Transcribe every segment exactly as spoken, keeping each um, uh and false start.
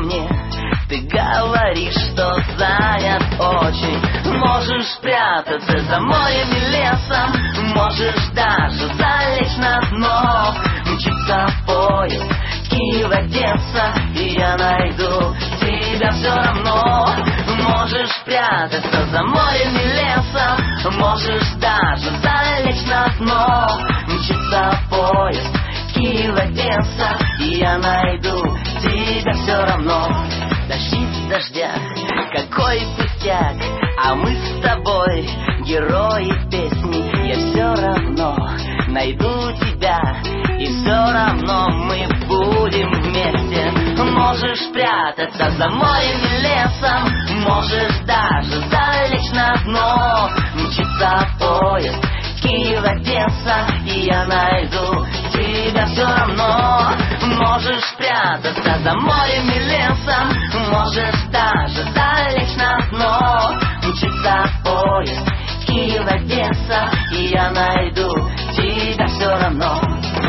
мне. Ты говоришь, что занят очень. Можешь спрятаться за морем и лесом, можешь даже залечь на дно. Мчится поезд Киев-Одесса, и я найду тебя все равно. Можешь спрятаться за морем и лесом, можешь даже залечь на дно. Мчится поезд Киев-Одесса, и я найду тебя все равно. Дожди в дождях, какой пустяк, а мы с тобой герои песни. Я все равно найду тебя, и все равно мы будем вместе. Можешь спрятаться за морем и лесом, можешь даже залечь на дно. Мчится поезд Киев-Одесса, и я найду тебя все равно. Можешь спрятаться за морем и лесом, можешь даже залечь на дно. Мчится поезд Киев-Одесса, и я найду тебя все равно.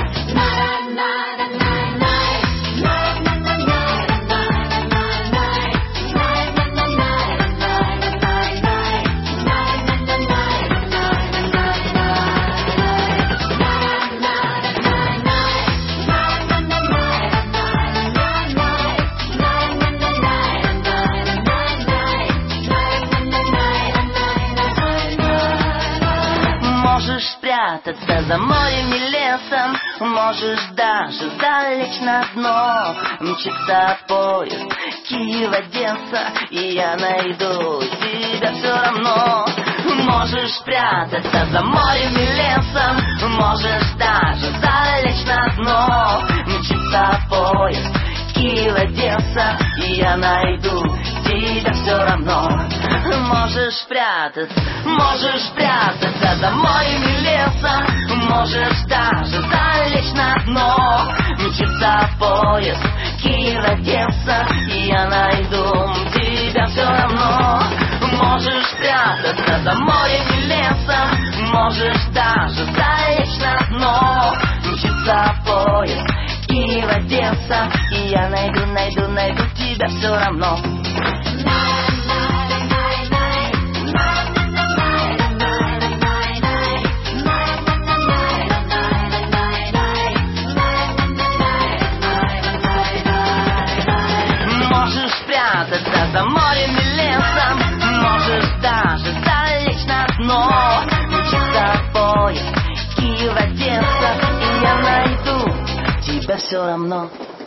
Можешь спрятаться за морем и лесом, можешь даже залечь на дно. Мчится поезд Киев-Одесса, и я найду тебя все равно. Можешь спрятаться за морем и лесом, можешь даже залечь на дно. Мчится поезд Киев-Одесса, и я найду тебя все равно. Можешь спрятаться, можешь спрятаться за морем и лесом, можешь даже залечь на дно. Мчится поезд Киев-Одесса, и я найду тебя все равно. Можешь спрятаться за морем и лесом, можешь даже залечь на дно. Мчится поезд Киев-Одесса, и я найду, найду, найду тебя все равно. Можешь спрятаться за морем и лесом, можешь даже залечь на дно. Мчится поезд Киев-Одесса, и я найду тебя все равно.